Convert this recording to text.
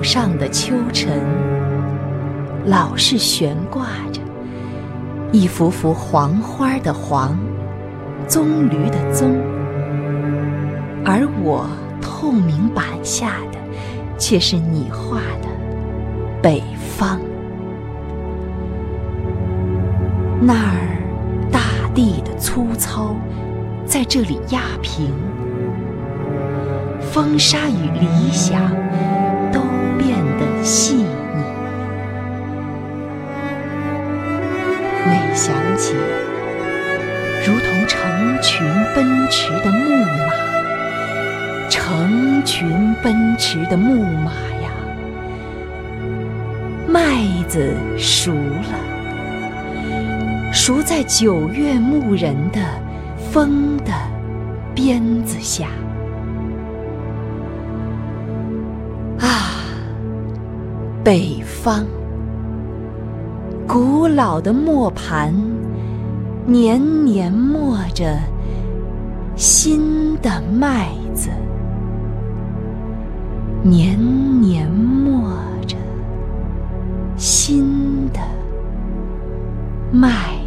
上的秋晨，老是悬挂着一幅幅黄花的黄，棕榈的棕，而我透明板下的却是你画的北方。那儿大地的粗糙在这里压平，风沙与理想都变得细腻。每想起如同成群奔驰的牧马，成群奔驰的牧马呀，麦子熟了，熟在9月牧人的风的鞭子下。啊，北方，古老的磨盘年年磨着新的麦子，年年磨着新的麦